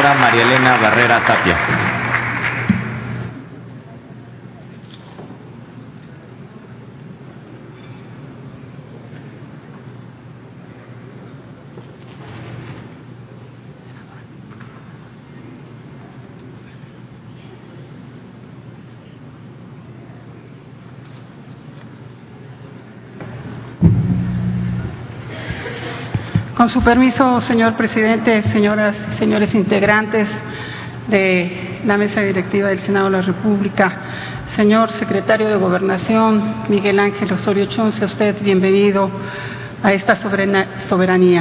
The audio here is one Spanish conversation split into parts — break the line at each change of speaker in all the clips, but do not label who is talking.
senadora María Elena Barrera Tapia.
Con su permiso, señor presidente, señoras y señores integrantes de la mesa directiva del Senado de la República, señor secretario de Gobernación, Miguel Ángel Osorio Chong, sea usted bienvenido a esta soberanía.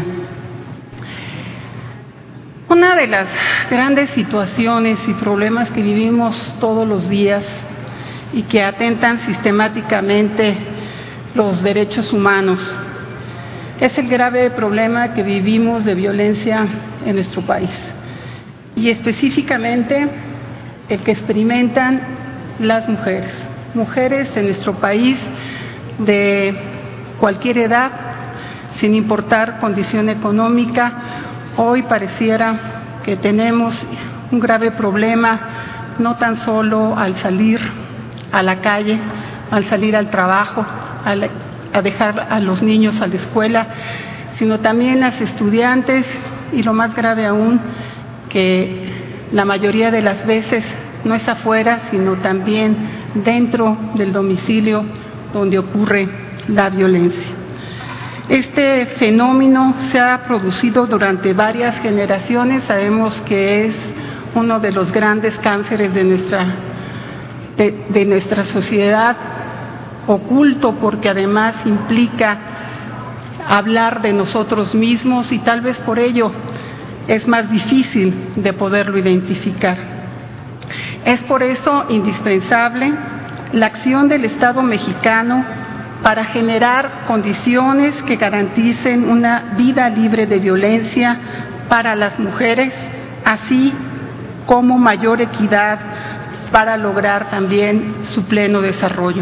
Una de las grandes situaciones y problemas que vivimos todos los días y que atentan sistemáticamente los derechos humanos es el grave problema que vivimos de violencia en nuestro país y específicamente el que experimentan las mujeres en nuestro país de cualquier edad, sin importar condición económica. Hoy pareciera que tenemos un grave problema, no tan solo al salir a la calle, al salir al trabajo, a dejar a los niños a la escuela, sino también las estudiantes y lo más grave aún, que la mayoría de las veces no es afuera, sino también dentro del domicilio donde ocurre la violencia. Este fenómeno se ha producido durante varias generaciones, sabemos que es uno de los grandes cánceres de nuestra sociedad, oculto porque además implica hablar de nosotros mismos y tal vez por ello es más difícil de poderlo identificar. Es por eso indispensable la acción del Estado mexicano para generar condiciones que garanticen una vida libre de violencia para las mujeres, así como mayor equidad para lograr también su pleno desarrollo.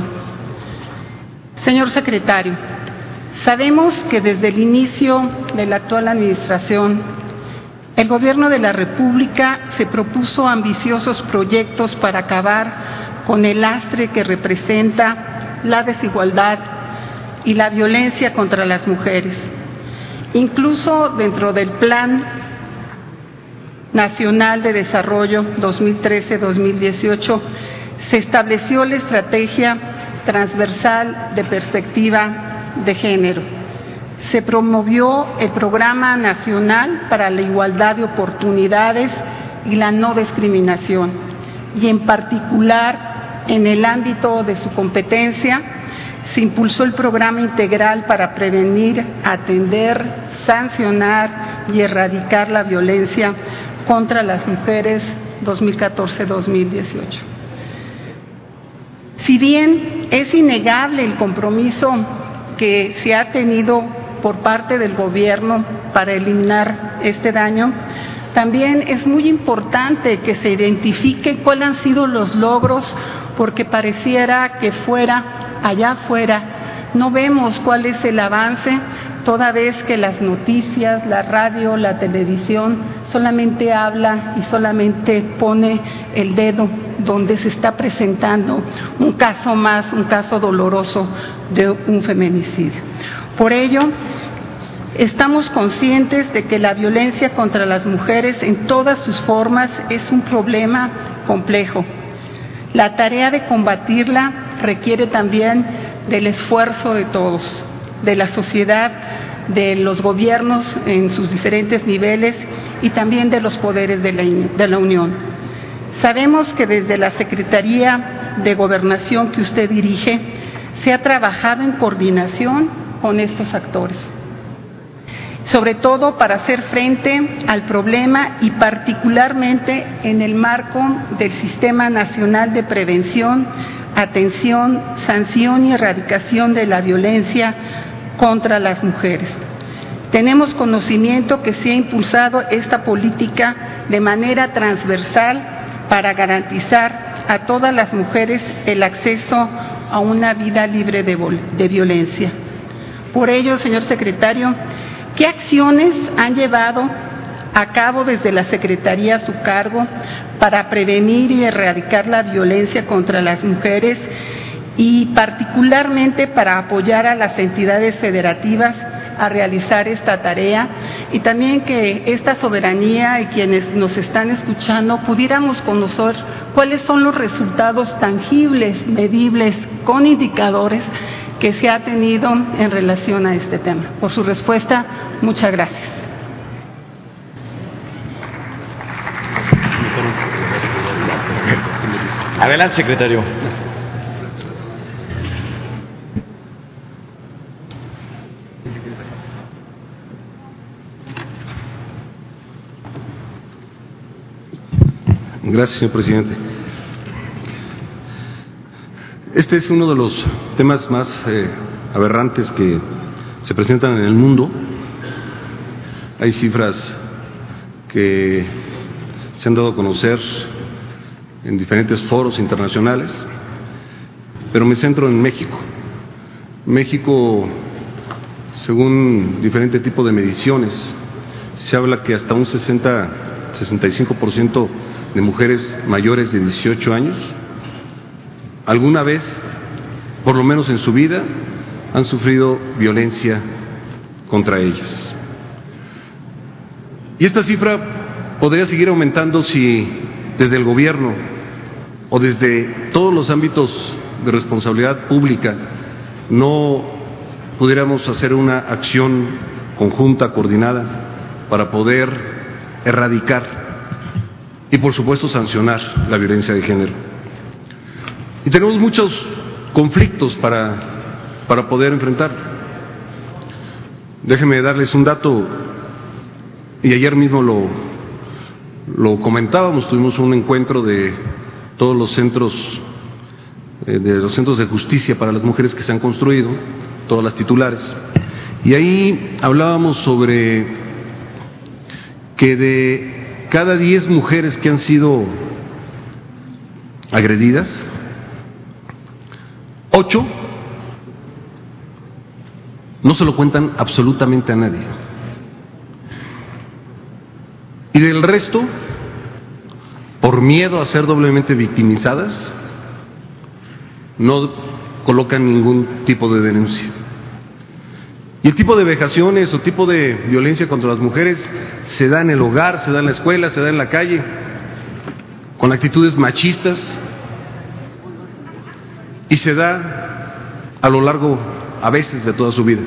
Señor secretario, sabemos que desde el inicio de la actual administración, el Gobierno de la República se propuso ambiciosos proyectos para acabar con el lastre que representa la desigualdad y la violencia contra las mujeres. Incluso dentro del Plan Nacional de Desarrollo 2013-2018 se estableció la estrategia transversal de perspectiva de género. Se promovió el Programa Nacional para la Igualdad de Oportunidades y la No Discriminación, y en particular en el ámbito de su competencia se impulsó el Programa Integral para prevenir, atender, sancionar y erradicar la violencia contra las mujeres 2014-2018. Si bien es innegable el compromiso que se ha tenido por parte del gobierno para eliminar este daño, también es muy importante que se identifique cuáles han sido los logros, porque pareciera que allá afuera, no vemos cuál es el avance, toda vez que las noticias, la radio, la televisión solamente habla y solamente pone el dedo donde se está presentando un caso más, un caso doloroso de un feminicidio. Por ello, estamos conscientes de que la violencia contra las mujeres en todas sus formas es un problema complejo. La tarea de combatirla requiere también del esfuerzo de todos, de la sociedad, de los gobiernos en sus diferentes niveles y también de los poderes de la Unión. Sabemos que desde la Secretaría de Gobernación que usted dirige se ha trabajado en coordinación con estos actores, sobre todo para hacer frente al problema y particularmente en el marco del Sistema Nacional de Prevención, Atención, Sanción y Erradicación de la Violencia contra las mujeres. Tenemos conocimiento que se ha impulsado esta política de manera transversal para garantizar a todas las mujeres el acceso a una vida libre de violencia. Por ello, señor secretario, ¿qué acciones han llevado a cabo desde la Secretaría a su cargo para prevenir y erradicar la violencia contra las mujeres y particularmente para apoyar a las entidades federativas a realizar esta tarea y también que esta soberanía y quienes nos están escuchando pudiéramos conocer cuáles son los resultados tangibles, medibles, con indicadores que se ha tenido en relación a este tema. Por su respuesta, muchas gracias.
Adelante, secretario.
Gracias, señor presidente. Este es uno de los temas más aberrantes que se presentan en el mundo. Hay cifras que se han dado a conocer en diferentes foros internacionales, pero me centro en México. México, según diferente tipo de mediciones, se habla que hasta un 65% de mujeres mayores de 18 años, alguna vez, por lo menos en su vida, han sufrido violencia contra ellas. Y esta cifra podría seguir aumentando si desde el gobierno o desde todos los ámbitos de responsabilidad pública no pudiéramos hacer una acción conjunta, coordinada, para poder erradicar y por supuesto sancionar la violencia de género. Y tenemos muchos conflictos para poder enfrentar. Déjenme darles un dato, y ayer mismo lo comentábamos, tuvimos un encuentro de todos los centros de justicia para las mujeres que se han construido, todas las titulares, y ahí hablábamos sobre que de cada 10 mujeres que han sido agredidas, 8 no se lo cuentan absolutamente a nadie. Y del resto, por miedo a ser doblemente victimizadas, no colocan ningún tipo de denuncia. Y el tipo de vejaciones o tipo de violencia contra las mujeres se da en el hogar, se da en la escuela, se da en la calle, con actitudes machistas, y se da a lo largo, a veces, de toda su vida.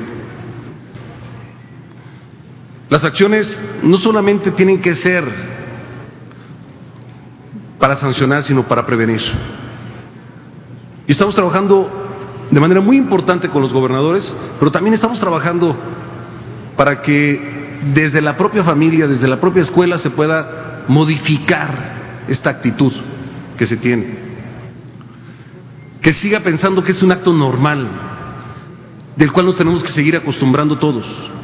Las acciones no solamente tienen que ser para sancionar, sino para prevenir. Y estamos trabajando de manera muy importante con los gobernadores, pero también estamos trabajando para que desde la propia familia, desde la propia escuela, se pueda modificar esta actitud que se tiene, que siga pensando que es un acto normal, del cual nos tenemos que seguir acostumbrando todos.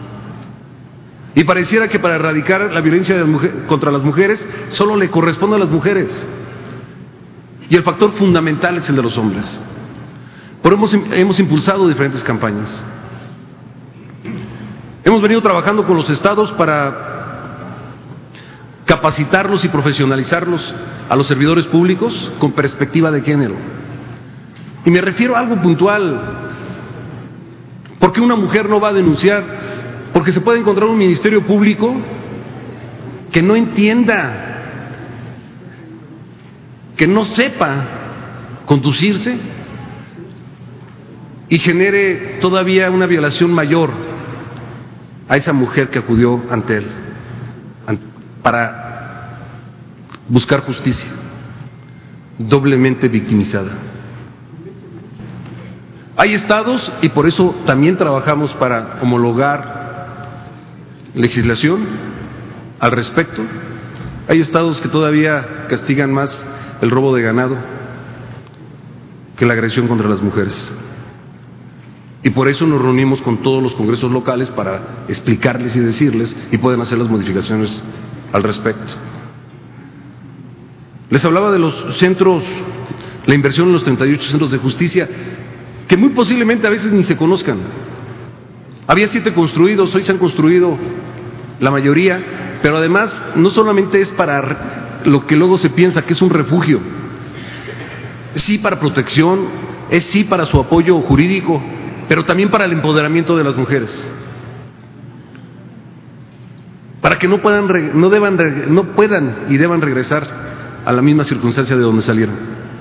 Y pareciera que para erradicar la violencia contra las mujeres solo le corresponde a las mujeres, y el factor fundamental es el de los hombres. Pero hemos impulsado diferentes campañas. Hemos venido trabajando con los estados para capacitarlos y profesionalizarlos a los servidores públicos con perspectiva de género. Y me refiero a algo puntual. ¿Por qué una mujer no va a denunciar? Porque se puede encontrar un ministerio público que no entienda, que no sepa conducirse y genere todavía una violación mayor a esa mujer que acudió ante él para buscar justicia, doblemente victimizada. Hay estados, y por eso también trabajamos para homologar legislación al respecto. Hay estados que todavía castigan más el robo de ganado que la agresión contra las mujeres. Y por eso nos reunimos con todos los congresos locales para explicarles y decirles, y pueden hacer las modificaciones al respecto. Les hablaba de los centros, la inversión en los 38 centros de justicia, que muy posiblemente a veces ni se conozcan. Había 7 construidos, hoy se han construido la mayoría, pero además no solamente es para lo que luego se piensa que es un refugio, sí para protección, es sí para su apoyo jurídico, pero también para el empoderamiento de las mujeres, para que no puedan y deban regresar a la misma circunstancia de donde salieron.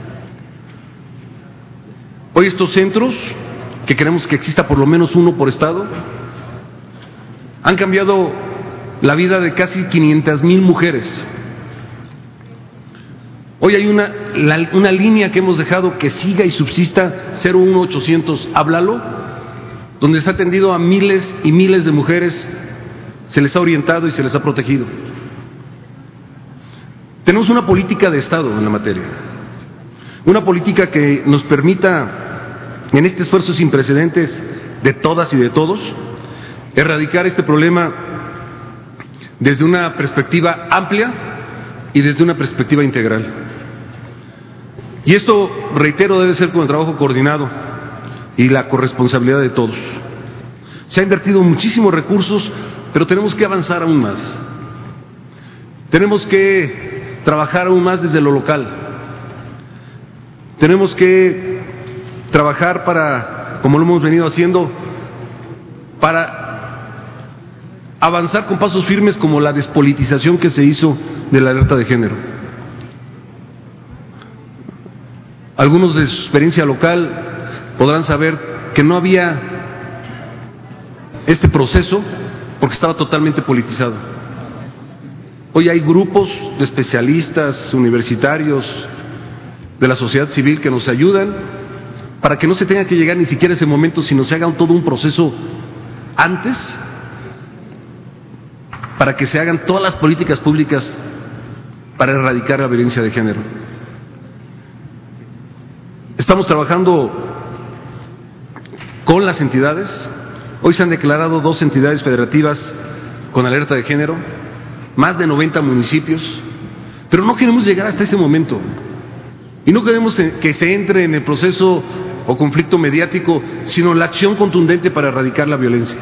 Hoy estos centros, que queremos que exista por lo menos uno por estado, han cambiado la vida de casi 500,000 mujeres. Hoy hay una línea que hemos dejado que siga y subsista, 01800 háblalo, donde se ha atendido a miles y miles de mujeres, se les ha orientado y se les ha protegido. Tenemos una política de Estado en la materia, una política que nos permita, en este esfuerzo sin precedentes de todas y de todos, erradicar este problema desde una perspectiva amplia y desde una perspectiva integral. Y esto, reitero, debe ser con el trabajo coordinado y la corresponsabilidad de todos. Se ha invertido muchísimos recursos, pero tenemos que avanzar aún más. Tenemos que trabajar aún más desde lo local. Tenemos que trabajar para, como lo hemos venido haciendo, para avanzar con pasos firmes como la despolitización que se hizo de la alerta de género. Algunos de su experiencia local podrán saber que no había este proceso porque estaba totalmente politizado. Hoy hay grupos de especialistas, universitarios, de la sociedad civil que nos ayudan para que no se tenga que llegar ni siquiera a ese momento, sino se haga todo un proceso antes, para que se hagan todas las políticas públicas para erradicar la violencia de género. Estamos trabajando con las entidades. Hoy se han declarado 2 entidades federativas con alerta de género, más de 90 municipios, pero no queremos llegar hasta ese momento y no queremos que se entre en el proceso o conflicto mediático, sino la acción contundente para erradicar la violencia.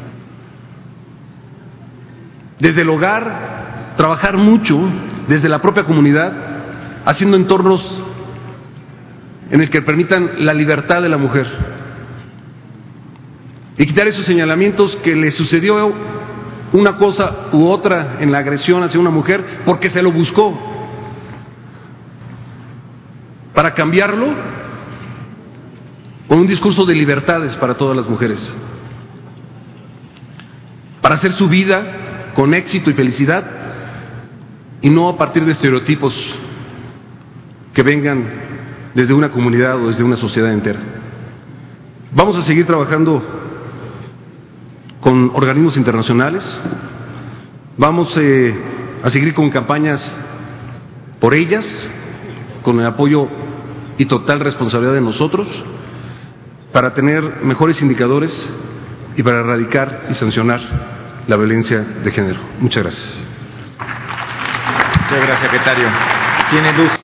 Desde el hogar, trabajar mucho desde la propia comunidad, haciendo entornos en el que permitan la libertad de la mujer y quitar esos señalamientos que le sucedió una cosa u otra en la agresión hacia una mujer porque se lo buscó, para cambiarlo con un discurso de libertades para todas las mujeres, para hacer su vida con éxito y felicidad y no a partir de estereotipos que vengan desde una comunidad o desde una sociedad entera. Vamos a seguir trabajando con organismos internacionales, vamos a seguir con campañas por ellas, con el apoyo y total responsabilidad de nosotros, para tener mejores indicadores y para erradicar y sancionar la violencia de género. Muchas gracias.
Muchas gracias, secretario. ¿Tiene luz?